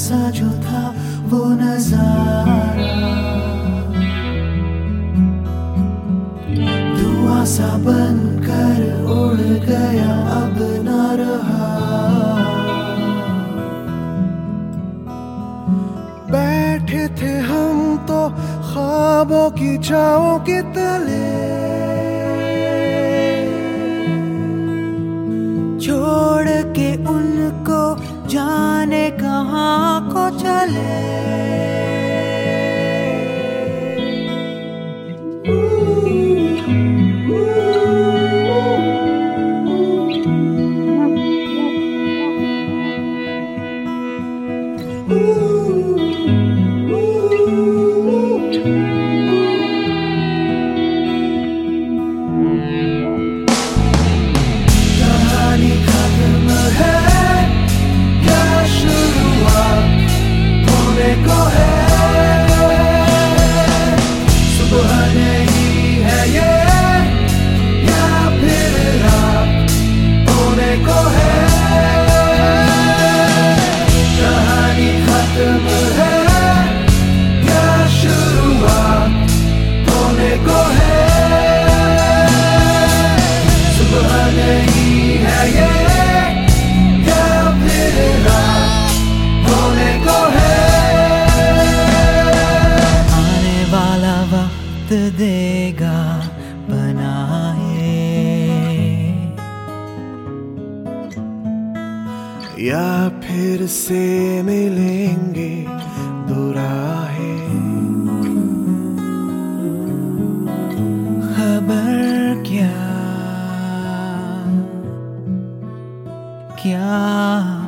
सा जो था वो नजारा, धुआं सा बनकर उड़ गया अब न रहा। बैठे थे हम तो ख्वाबों की छाओं के तले, छोड़ के उनको जाने कहाँ को चले। देगा बनाए या फिर से मिलेंगे दो राहें। खबर क्या